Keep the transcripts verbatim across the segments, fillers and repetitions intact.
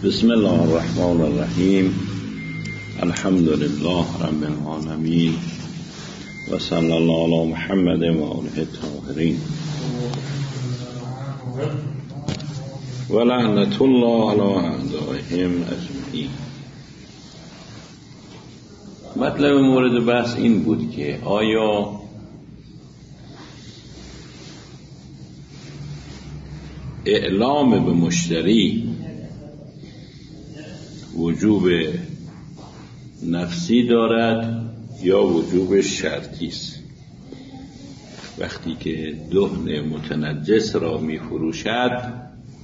بسم الله الرحمن الرحیم. الحمد لله رب العالمین و صلی الله علی محمد و آله الطاهرین و لعنت الله علی اعدائهم اجمعین. مطلب مورد بحث این بود که آیا اعلام به مشتری وجوب نفسی دارد یا وجوب شرطی است؟ وقتی که دهن متنجس را می فروشد،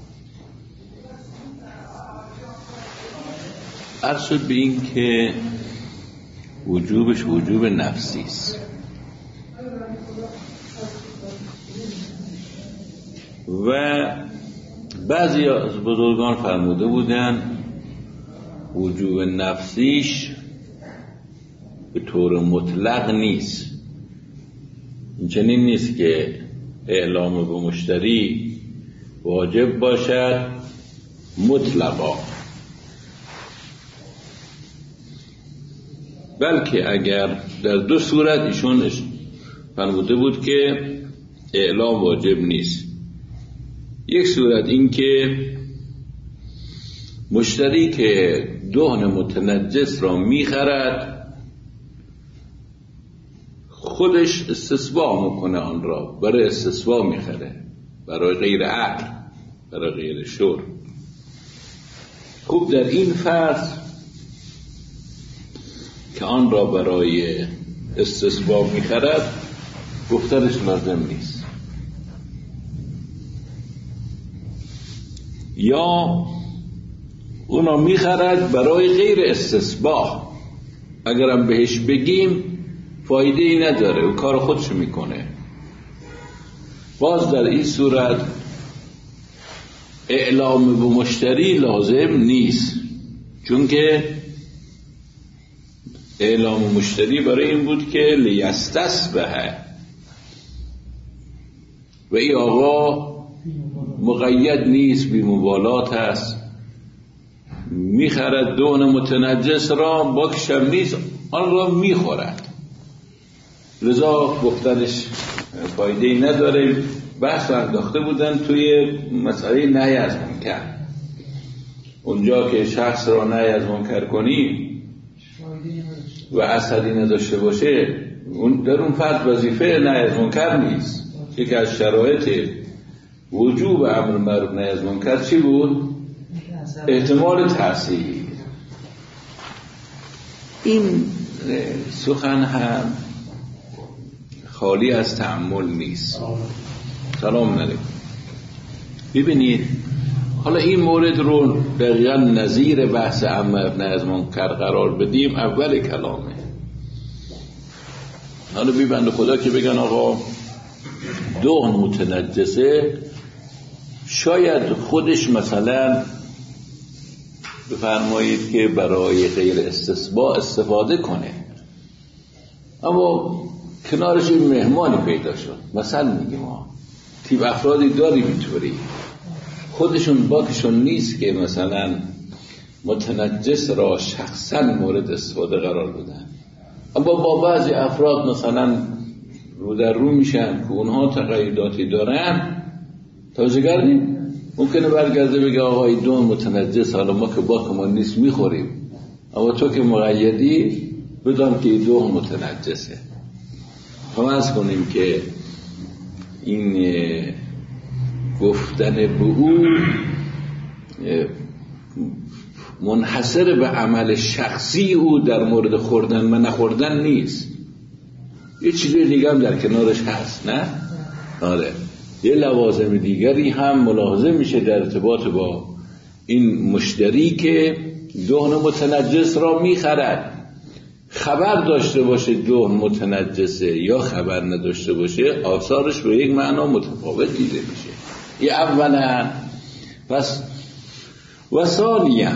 عرض شد به این که وجوبش وجوب نفسی است و بعضی از بزرگان فرموده بودند وجوب نفسیش به طور مطلق نیست. این چنین نیست که اعلام به مشتری واجب باشد مطلقا، بلکه اگر در دو صورت ایشون فرموده بود که اعلام واجب نیست. یک صورت این که مشتری که دهن متنجس را میخرد خودش استصباح میکنه، آن را برای استصباح میخره، برای غیر عقل، برای غیر شرب. خوب در این فرض که آن را برای استصباح میخرد گفتنش لازم نیست. یا اونا میخرد برای غیر استصباح، اگرم بهش بگیم فایده ای نداره، او کار خودشو میکنه. باز در این صورت اعلام به مشتری لازم نیست، چون که اعلام مشتری برای این بود که لیستسبح و این آقا مقید نیست، بی مبالات هست، میخرد دهن متنجس را، باکشم نیست، آن را میخورد، لذا گفتنش فایده ای نداره. بحث انداخته بودن توی مسئله نهی از منکر. اونجا که شخص را نهی از منکر کنی و اثری نداشته باشه، اون در اون فرد وظیفه نهی از منکر نیست. یکی از شرایط وجوب امر معروف نهی از منکر چی بود؟ احتمال تأثیر. این سخن هم خالی از تأمل نیست. سلام علیکم. ببینید حالا این مورد رو دقیقا نظیر بحث امر نهی از منکر قرار بدیم. اول کلامه. حالا بی بنده خدا که بگن آقا دهن متنجسه، شاید خودش مثلا بفرمایید که برای غیر استصباح استفاده کنه، اما کنارش این مهمانی پیدا شد. مثلا میگیم ما تیپ افرادی داریم اینطوری، خودشون باکشون نیست که مثلا متنجس را شخصا مورد استفاده قرار بدن، اما با بعضی افراد مثلا رو در رو میشن که اونها تقییداتی دارن. تازه‌گردی ممکنه برگرده بگه آقای دهن متنجس، حالا ما که باکمون نیست میخوریم، اما تو که مقیدی بدان که دهن متنجسه. فرض کنیم که این گفتن به او منحصر به عمل شخصی او در مورد خوردن و نخوردن نیست، یه چیزی دیگه هم در کنارش هست. نه؟ آره، یه لوازم دیگری هم ملاحظه میشه در ارتباط با این مشتری که دهن متنجس را میخرد. خبر داشته باشه دهن متنجسه یا خبر نداشته باشه، آثارش به یک معنا متفاوت دیده میشه. یه اولا. پس و ثانیاً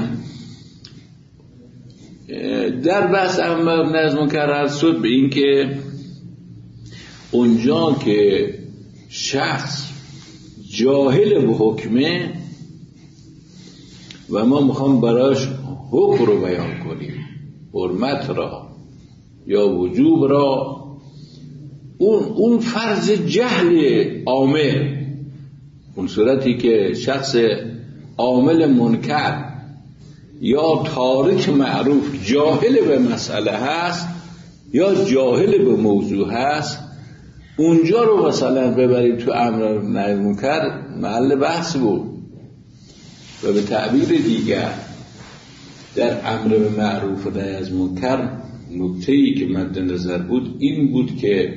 در بحث امر نهی از منکر عرض شد به این که اونجا که شخص جاهل به حکمه و ما میخوام براش حکم رو بیان کنیم، حرمت را یا وجوب را، اون اون فرض جهل عامل، اون صورتی که شخص عامل منکر یا تارک معروف جاهل به مسئله هست یا جاهل به موضوع هست، اونجا رو مثلا ببریم تو امر نهی منکر محل بحث بود. و به تعبیر دیگر در امر به معروف و نهی از منکر نکته‌ای که مد نظر بود این بود که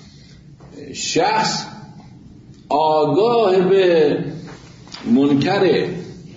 شخص آگاه به منکره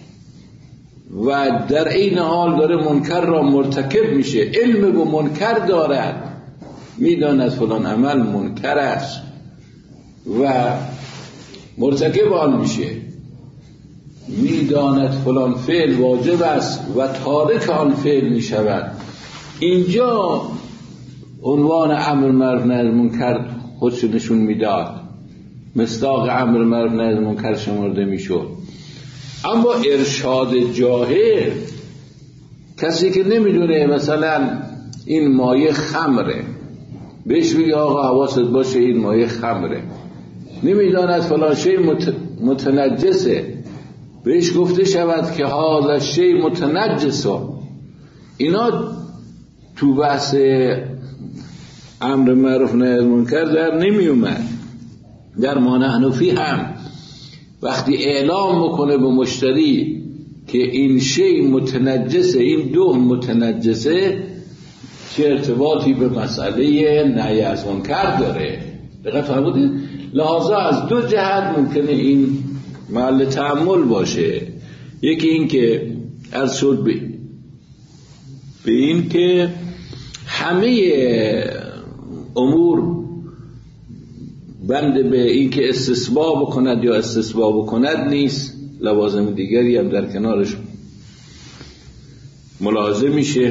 و در این حال داره منکر را مرتکب میشه، علم به منکر دارد، میداند فلان عمل منکر است و مرتکب آن میشه، میداند فلان فعل واجب است و تارک آن فعل میشود. اینجا عنوان امر معروف نهی از منکر خودش نشون میداد، مصداق امر معروف نهی از منکر شمرده میشد. اما ارشاد جاهل، کسی که نمیدونه مثلا این مایه خمره، بهش بگی آقا حواست باشه این مایه خمره، نمیداند فلان شی متنجسه، بهش گفته شود که هذا شی متنجسه. اینا تو بحث امر معروف نهی از منکر در نمی اومد. در ما نحن فی هم وقتی اعلام میکنه به مشتری که این شی متنجسه، این دهن متنجسه، چه ارتباطی به مسئله نهی از منکر داره؟ دقیق فرمودید؟ لحاظا از دو جهت ممکنه این محل تأمل باشه. یکی این که عرض شد به به این که همه امور بند به این که استثباب بکند یا استثباب بکند نیست، لوازم دیگری هم در کنارش ملاحظه میشه.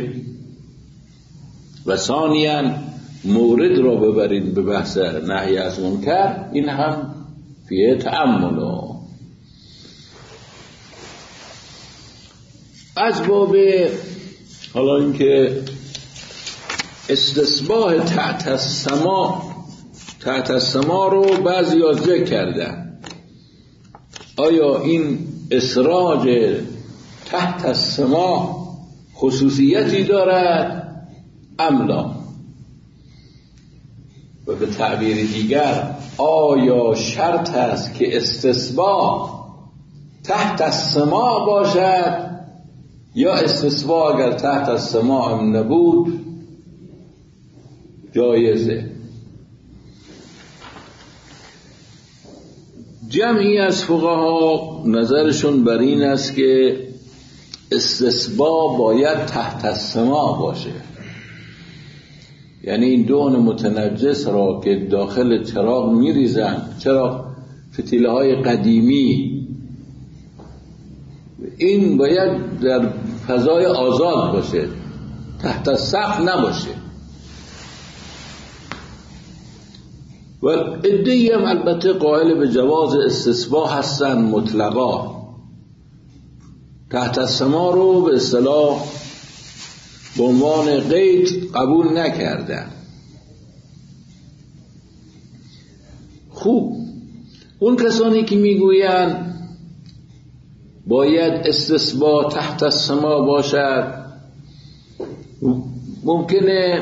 و ثانیاً مورد را ببرید به بحث نهی از منکر، این هم فیه تأمل. از باب حالا اینکه استصباح تحت السما، تحت السما رو بعضی ها ذکر کردن، آیا این اسراج تحت السما خصوصیتی دارد ام لا؟ و به تعبیر دیگر آیا شرط است که استصباح تحت السما باشد یا استصباح اگر تحت السما هم نبود جایزه؟ جمعی از فقها نظرشون بر این است که استصباح باید تحت السما باشه، یعنی این دهن متنجس را که داخل چراغ میریزن، چراغ فتیله های قدیمی، این باید در فضای آزاد باشه، تحت سقف نباشه. و عده‌ای هم البته قائل به جواز استصباح هستن مطلقا، تحت السما رو به اصطلاح به عنوان قید قبول نکردن. خوب، اون کسانی که میگویند باید استصباح تحت السما باشد، ممکنه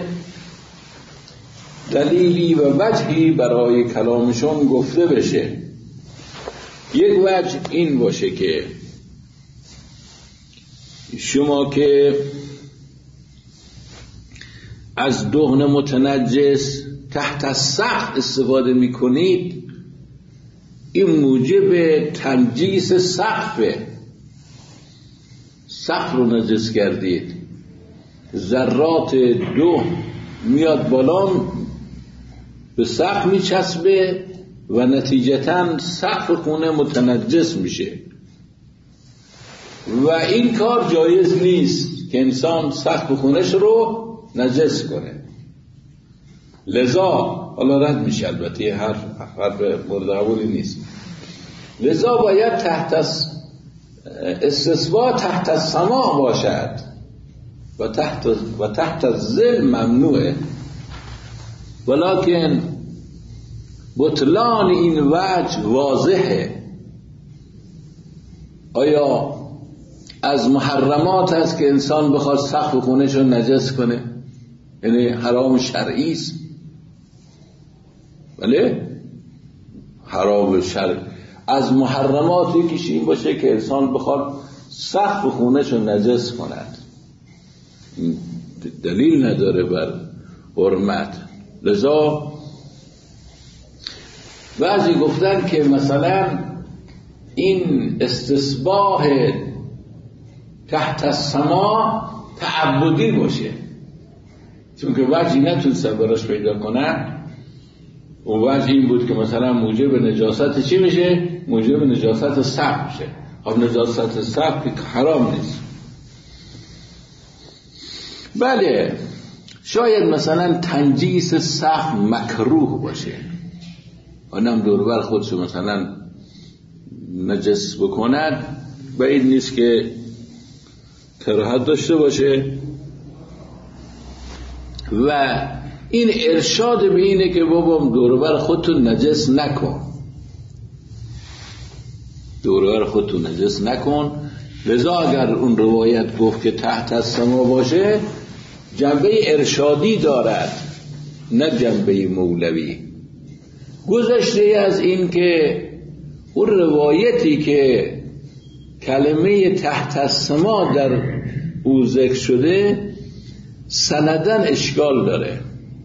دلیلی و وجهی برای کلامشون گفته بشه. یک وجه این باشه که شما که از دهن متنجس تحت السقف استفاده میکنید، این موجب تنجیس سقفه، سقف رو نجس کردید، ذرات دهن میاد بالا به سقف میچسبه و نتیجتاً سقف خونه متنجس میشه و این کار جایز نیست که انسان سقف خونش رو نجس کنه. لذا حالا رد میشه، البته هر حرف مورد قبولی نیست، لذا باید تحت استصباح تحت السماع باشد و تحت و تحت الظل ممنوعه، ولکن بطلان این وجه واضحه. آیا از محرمات است که انسان بخواد سقف خونه‌شو نجس کنه؟ یعنی حرام شرعی است. بله حرام شرعی. از محرمات یکیش این باشه که انسان بخواد سقف خونه‌شو نجس کند، دلیل نداره بر حرمت. لذا بعضی گفتن که مثلا این استصباح تحت السماع تعبدی باشه، چون که وجهی نتونستن براش پیدا کنن. اون وجه این بود که مثلا موجب نجاست چی میشه؟ موجب نجاست سقف میشه. خب نجاست سقف که حرام نیست. بله شاید مثلا تنجیس سقف مکروه باشه، آنم دوربر خودشو مثلا نجس بکند، بعید نیست که کراهت داشته باشه. و این ارشاد به اینه که بابام دوربر خودتو نجس نکن، دوربر خودتو نجس نکن. لذا اگر اون روایت گفت که تحت السماع باشه، جنبه ارشادی دارد نه جنبه مولوی. گذشته از این که اون روایتی که کلمه تحت السماع در او ذکر شده سندن اشکال داره.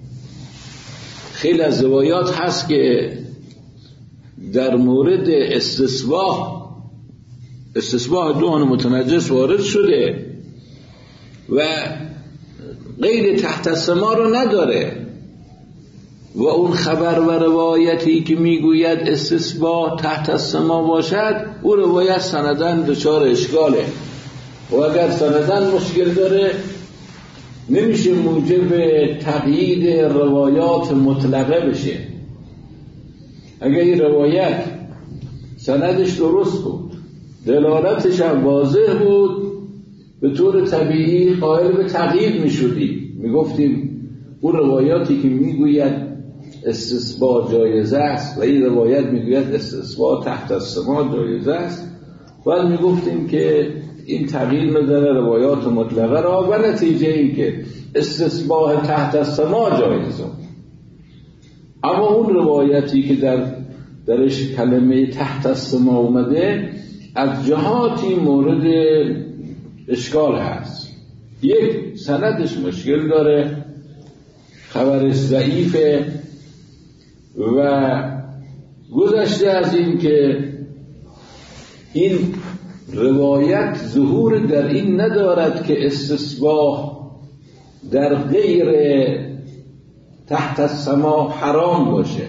خیلی از روایات هست که در مورد استصباح استصباح دهن متنجس وارد شده و غیر تحت السماع رو نداره، و اون خبر و روایتی که میگوید استصباح تحت السماع باشد، اون روایت سندن دچار اشکاله، و اگر سندن مشکل داره نمیشه موجب تقیید روایات مطلقه بشه. اگر این روایت سندش درست بود، دلالتش هم واضح بود، به طور طبیعی قائل به تقیید میشدیم، میگفتیم اون روایاتی که میگوید استصباح جایز است و این روایت میگوید استصباح تحت السماع جایز است، باید میگفتیم که این تغییر نداره روایات مطلقه را، و نتیجه این که استصباح تحت السماع جایزه. اما اون روایتی که در درش کلمه تحت السماع اومده از جهاتی مورد اشکال هست. یک، سندش مشکل داره، خبرش ضعیفه، و گذشته از این که این روایت ظهور در این ندارد که استصباح در غیر تحت السماع حرام باشه،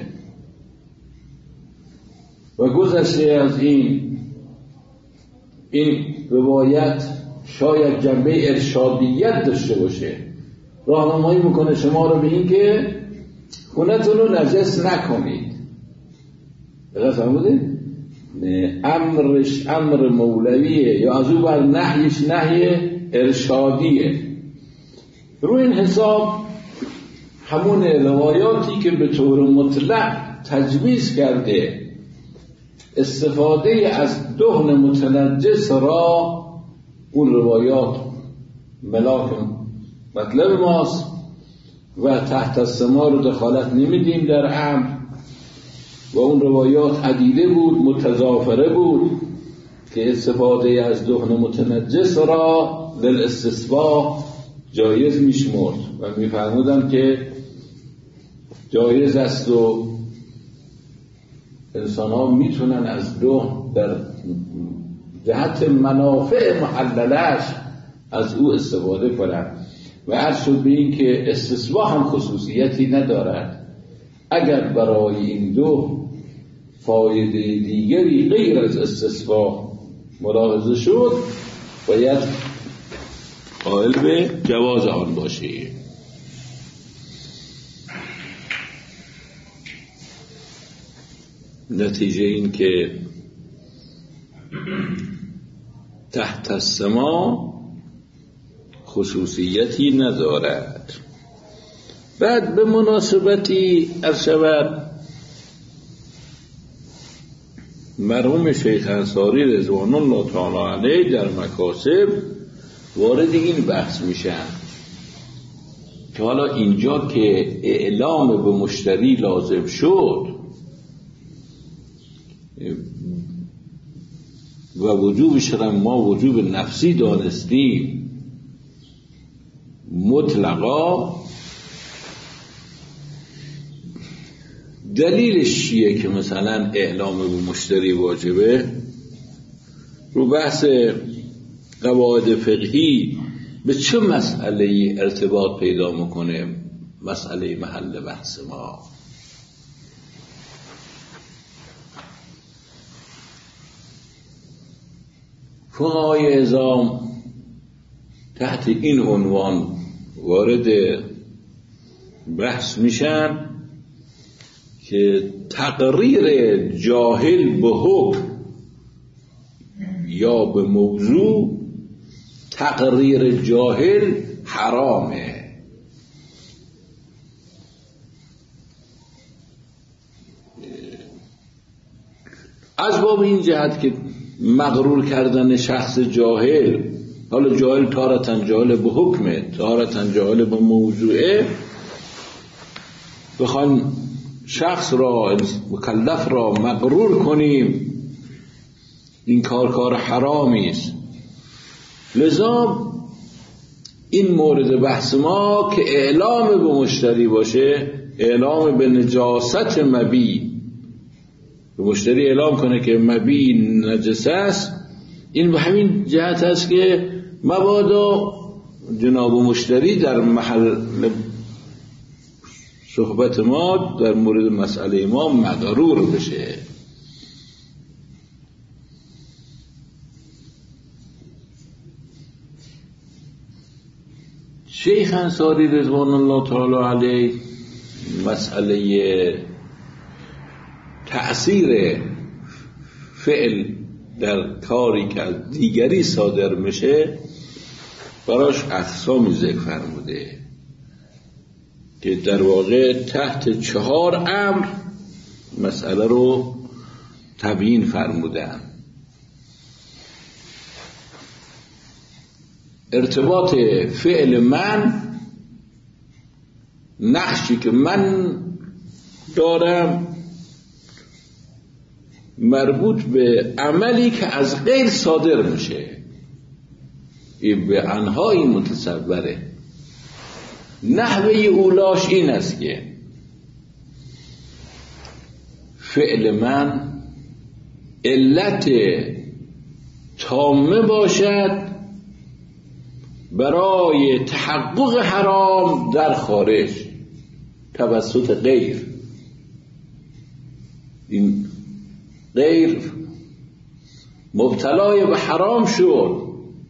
و گذشته از این این روایت شاید جنبه ارشادیت داشته باشه، راهنمایی میکنه شما رو به این که خونتون رو نجس نکنید. دقیق فهمیدید؟ امرش امر مولویه، یا از او بر نهیش نهی ارشادیه. روی این حساب همون روایاتی که به طور مطلق تجویز کرده استفاده از دهن متنجس را، اون روایات ملاک مطلب ماست و تحت السماع رو دخالت نمیدیم در امر، و اون روایات عدیده بود، متضافره بود که استفاده از دهن متنجس را للاستصباح جایز میشمرد و میفرمودن که جایز است و انسان ها میتونن از دهن در جهت منافع محللش از او استفاده کنن. و عرض شد به این که استصباح هم خصوصیتی ندارد. اگر برای این دو فایده دیگری غیر از استصباح ملاحظه شد، باید قائل به جواز آن باشی. نتیجه این که تحت السما خصوصیتی ندارد. بعد به مناسبتی عرض شود مرحوم شیخ انصاری رضوان الله تعالی علیه در مکاسب وارد این بحث میشن که حالا اینجا که اعلام به مشتری لازم شد و وجوبش را ما وجوب نفسی دانستیم مطلقا، دلیلش چیه که مثلا اعلام به مشتری واجبه؟ رو بحث قواعد فقهی به چه مسئله ارتباط پیدا میکنه مسئله محل بحث ما؟ فقهای عظام تحت این عنوان وارد بحث میشن که تقریر جاهل به حکم یا به موضوع، تقریر جاهل حرامه. از باب این جهت که مغرور کردن شخص جاهل، حالا جاهل تارتن جاهل به حکمه، تارتن جاهل به موضوعه، بخوایم شخص را مکلف را مغرور کنیم، این کار کار حرامی است. لذا این مورد بحث ما که اعلام به مشتری باشه، اعلام به نجاست مبی، به مشتری اعلام کنه که مبی نجس است، این به همین جهت است که مبادا جناب مشتری در محل صحبت ما در مورد مسئله ما مغرور بشه. شیخ انصاری رضوان الله تعالی علیه مسئله تأثیر فعل در کاری که از دیگری صادر میشه براش اقسامی ذکر فرموده که در واقع تحت چهار امر مسئله رو تبیین فرمودن. ارتباط فعل من، نقشی که من دارم مربوط به عملی که از غیر صادر میشه، این به انهایی متصوره. نحوه اولاش این است که فعل من علت تامه باشد برای تحقق حرام در خارج توسط غیر. این غیر مبتلای به حرام شد،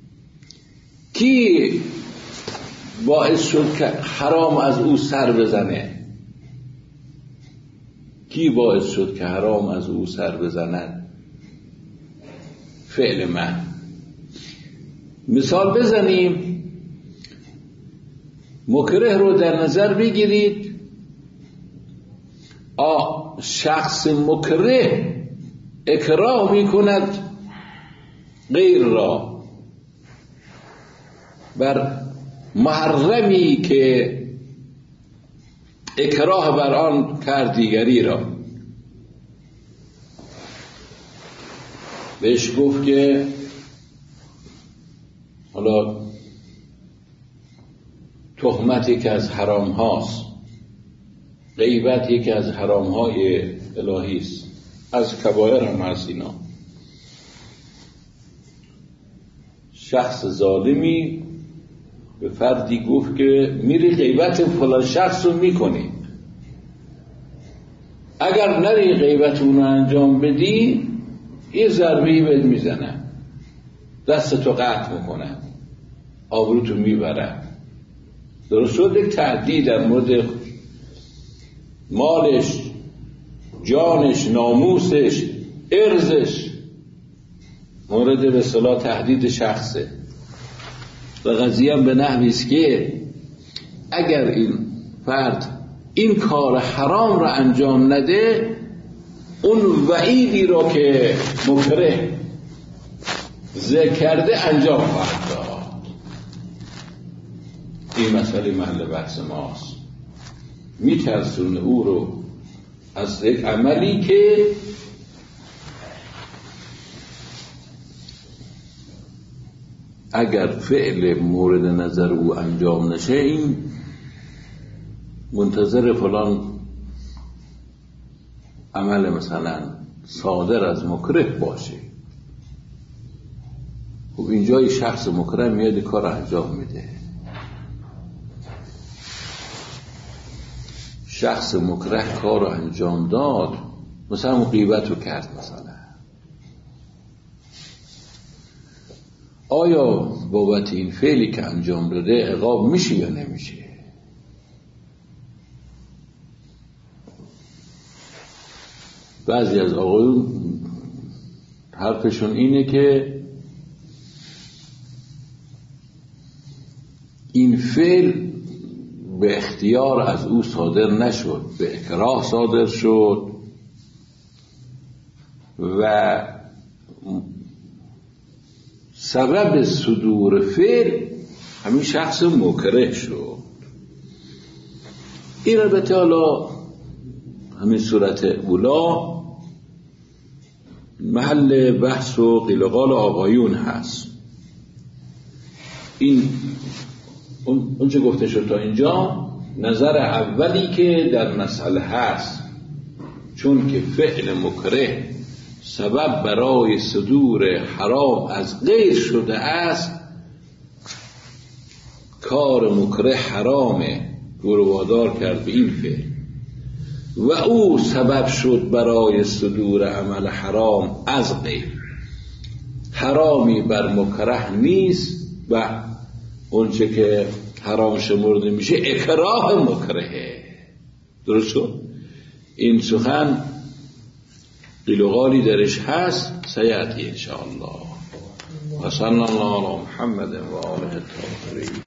کی باعث شد که حرام از او سر بزنه؟ کی باعث شد که حرام از او سر بزنه؟ فعل من. مثال بزنیم، مکره رو در نظر بگیرید. آ شخص مکره اکراه می کند غیر را بر محرمی که اکراه بر آن کرد دیگری را. بهش گفت که حالا تهمتی که از حرام هاست، غیبتی که از حرام های الهی است، از کبایر هم هست اینا. شخص ظالمی به فردی گفت که میری غیبت فلان شخص رو میکنی، اگر نری غیبت اونو انجام بدی یه ضربه‌ای بهت میزنن، دستتو قطع میکنن، آبروتو میبرن. درست شد؟ یک تهدید در مورد مالش، جانش، ناموسش، ارزش. مورد به اصطلاح تهدید شخصه و قضیه هم به نحوی است که اگر این فرد این کار حرام را انجام نده، اون وعیدی را که مکره ذکر کرده انجام خواهد داد. این مسئله محل بحث ماست. میترسونه او رو از یک عملی که اگر فعل مورد نظر او انجام نشه، این منتظر فلان عمل مثلا صادر از مکره باشه. خب اینجا شخص مکره میاد کار انجام میده. شخص مکره کار انجام داد، مثلا غیبت رو کرد، مثلا آیا بابت این فعلی که انجام داده عقاب میشه یا نمیشه؟ بعضی از آقایون حرفشون اینه که این فعل به اختیار از او صادر نشد، به اکراه صادر شد و سبب صدور فعل همین شخص مکره شد. این البته حالا همین صورت اولا محل بحث و قیل و قال آقایون هست. این اون, اون چه گفته شد تا اینجا نظر اولی که در مسئله هست، چون که فعل مکره سبب برای صدور حرام از غیر شده است، کار مکره حرامه، او رو وادار کرد به این فعل و او سبب شد برای صدور عمل حرام از غیر. حرامی بر مکره نیست و اونچه که حرام شمرده میشه اکراه مکرهه. درست شد؟ این سخن قیل و قالی درش هست، سیأتی انشاءالله. و صلی الله علی محمد و آله الطاهرین.